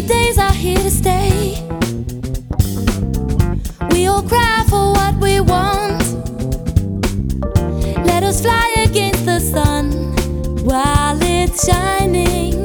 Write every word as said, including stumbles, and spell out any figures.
Sunny days are here to stay. We all cry for what we want. Let us fly against the sun while it's shining.